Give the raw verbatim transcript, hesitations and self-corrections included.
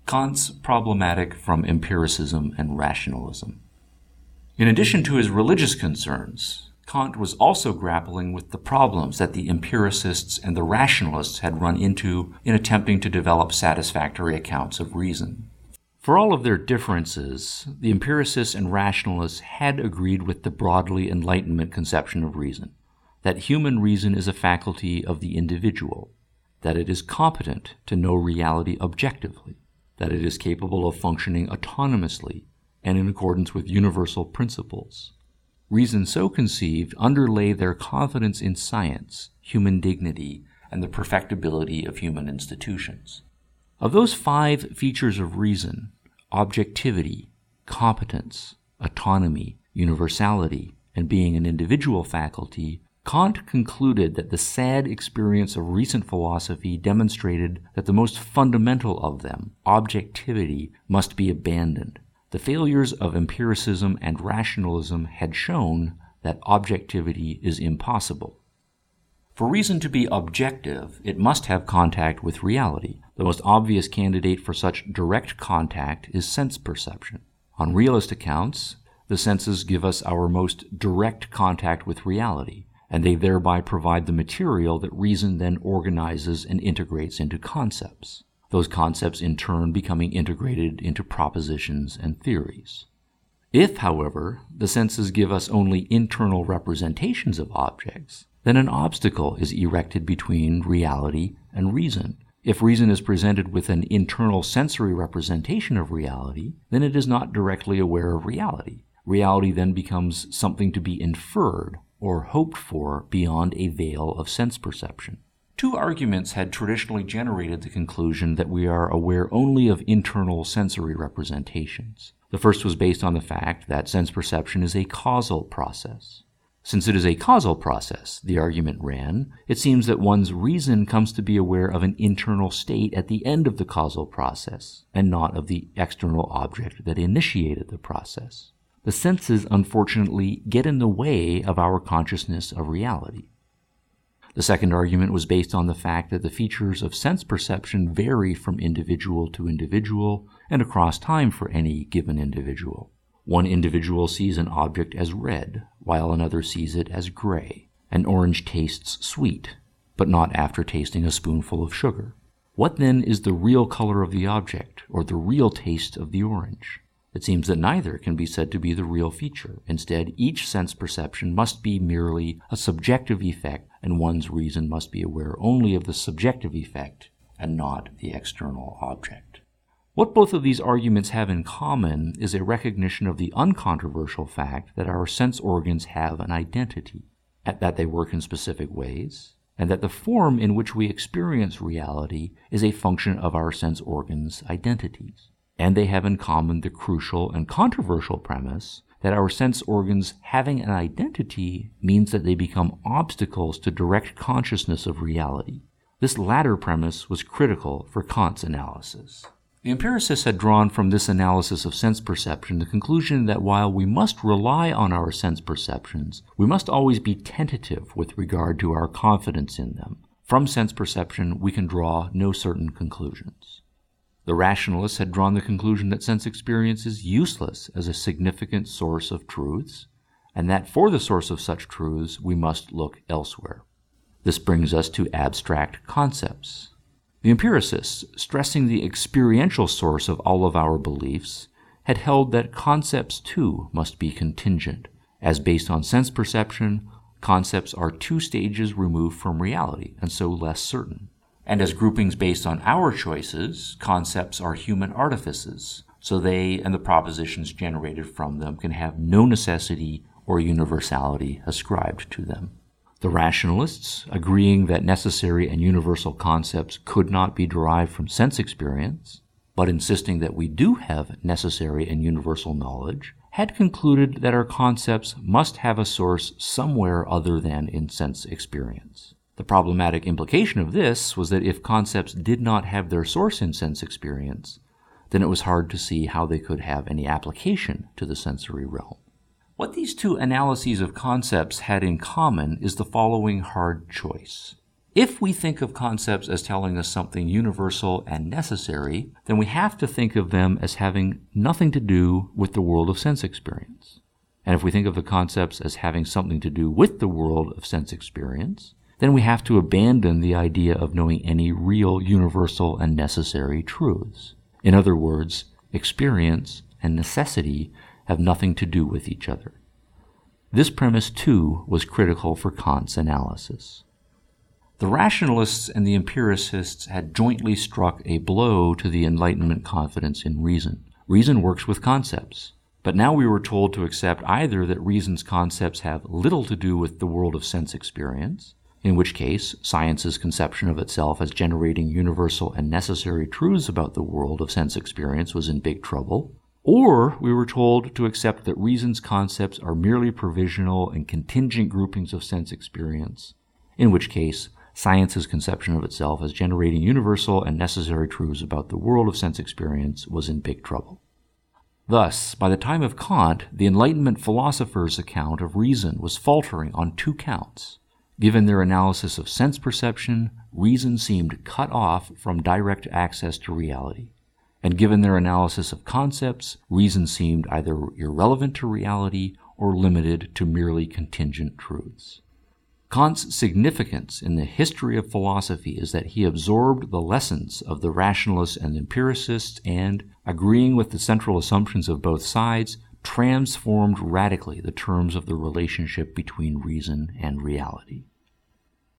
Kant's problematic from empiricism and rationalism. In addition to his religious concerns, Kant was also grappling with the problems that the empiricists and the rationalists had run into in attempting to develop satisfactory accounts of reason. For all of their differences, the empiricists and rationalists had agreed with the broadly Enlightenment conception of reason, that human reason is a faculty of the individual, that it is competent to know reality objectively, that it is capable of functioning autonomously and in accordance with universal principles. Reason so conceived underlay their confidence in science, human dignity, and the perfectibility of human institutions. Of those five features of reason, objectivity, competence, autonomy, universality, and being an individual faculty, Kant concluded that the sad experience of recent philosophy demonstrated that the most fundamental of them, objectivity, must be abandoned. The failures of empiricism and rationalism had shown that objectivity is impossible. For reason to be objective, it must have contact with reality. The most obvious candidate for such direct contact is sense perception. On realist accounts, the senses give us our most direct contact with reality, and they thereby provide the material that reason then organizes and integrates into concepts. Those concepts in turn becoming integrated into propositions and theories. If, however, the senses give us only internal representations of objects, then an obstacle is erected between reality and reason. If reason is presented with an internal sensory representation of reality, then it is not directly aware of reality. Reality then becomes something to be inferred or hoped for beyond a veil of sense perception. Two arguments had traditionally generated the conclusion that we are aware only of internal sensory representations. The first was based on the fact that sense perception is a causal process. Since it is a causal process, the argument ran, it seems that one's reason comes to be aware of an internal state at the end of the causal process, and not of the external object that initiated the process. The senses, unfortunately, get in the way of our consciousness of reality. The second argument was based on the fact that the features of sense perception vary from individual to individual and across time for any given individual. One individual sees an object as red, while another sees it as gray. An orange tastes sweet, but not after tasting a spoonful of sugar. What then is the real color of the object, or the real taste of the orange? It seems that neither can be said to be the real feature. Instead, each sense perception must be merely a subjective effect, and one's reason must be aware only of the subjective effect and not the external object. What both of these arguments have in common is a recognition of the uncontroversial fact that our sense organs have an identity, that they work in specific ways, and that the form in which we experience reality is a function of our sense organs' identities. And they have in common the crucial and controversial premise that our sense organs having an identity means that they become obstacles to direct consciousness of reality. This latter premise was critical for Kant's analysis. The empiricists had drawn from this analysis of sense perception the conclusion that while we must rely on our sense perceptions, we must always be tentative with regard to our confidence in them. From sense perception, we can draw no certain conclusions. The rationalists had drawn the conclusion that sense experience is useless as a significant source of truths, and that for the source of such truths we must look elsewhere. This brings us to abstract concepts. The empiricists, stressing the experiential source of all of our beliefs, had held that concepts too must be contingent, as based on sense perception, concepts are two stages removed from reality and so less certain. And as groupings based on our choices, concepts are human artifices, so they and the propositions generated from them can have no necessity or universality ascribed to them. The rationalists, agreeing that necessary and universal concepts could not be derived from sense experience, but insisting that we do have necessary and universal knowledge, had concluded that our concepts must have a source somewhere other than in sense experience. The problematic implication of this was that if concepts did not have their source in sense experience, then it was hard to see how they could have any application to the sensory realm. What these two analyses of concepts had in common is the following hard choice. If we think of concepts as telling us something universal and necessary, then we have to think of them as having nothing to do with the world of sense experience. And if we think of the concepts as having something to do with the world of sense experience, then we have to abandon the idea of knowing any real, universal, and necessary truths. In other words, experience and necessity have nothing to do with each other. This premise, too, was critical for Kant's analysis. The rationalists and the empiricists had jointly struck a blow to the Enlightenment confidence in reason. Reason works with concepts. But now we were told to accept either that reason's concepts have little to do with the world of sense experience, in which case science's conception of itself as generating universal and necessary truths about the world of sense experience was in big trouble, or we were told to accept that reason's concepts are merely provisional and contingent groupings of sense experience, in which case science's conception of itself as generating universal and necessary truths about the world of sense experience was in big trouble. Thus, by the time of Kant, the Enlightenment philosophers' account of reason was faltering on two counts. Given their analysis of sense perception, reason seemed cut off from direct access to reality. And given their analysis of concepts, reason seemed either irrelevant to reality or limited to merely contingent truths. Kant's significance in the history of philosophy is that he absorbed the lessons of the rationalists and empiricists and, agreeing with the central assumptions of both sides, transformed radically the terms of the relationship between reason and reality.